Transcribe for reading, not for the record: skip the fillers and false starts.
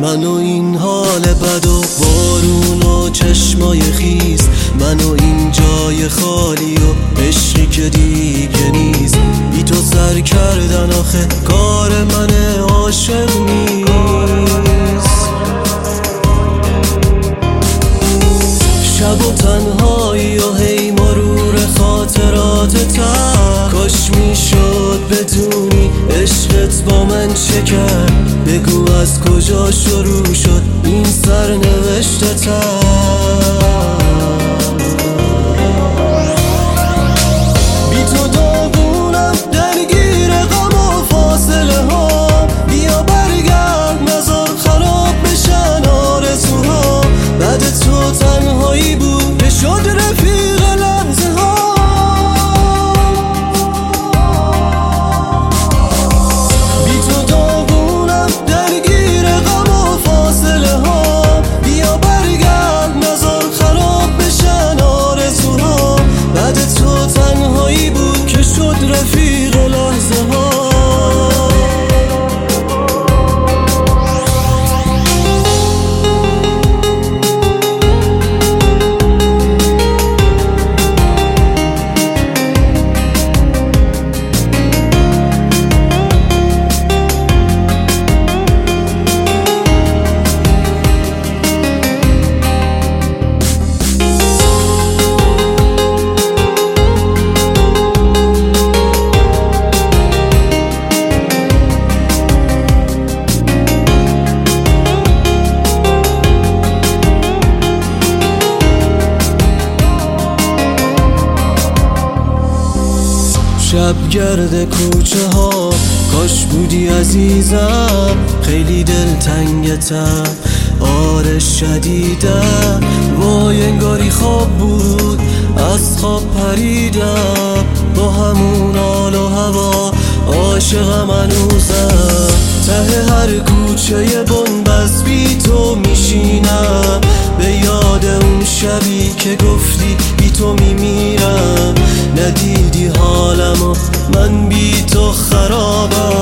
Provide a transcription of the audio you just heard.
من و این حال بد و بارون و چشمای خیز، من و این جای خالی و عشقی که دیگه نیست. بی تو سر کردن آخه کار من عاشق نیست. شب و تنهایی و هی مرور خاطرات تر، کاش میشد بدونی عشقت با من چه کرد. بگو از کجا شروع شد این سرنوشت تر. بی تو داغونم درگیر غم و فاصله ها، بیا برگرد نذار خراب بشن آرزوها. بعد تو تنهایی بود که شد رفیق لحظه ها. بی تو داغونم درگیر غم و فاصله ها، بیا برگرد نذار خراب بشن آرزوها. بعد تو تنهایی بود که شد رفیق لحظه ها. شبگرد کوچه ها کاش بودی عزیزم، خیلی دلتنگتم آره شدیدم. وای انگاری خواب بود از خواب پریدم، با همون حال و هوا عاشقم هنوزم. ته هر کوچه بنبست بی تو میشینم، به یاد اون شبی که گفتی بی تو میمیرم. ندیدی حالمو من بی تو خرابم.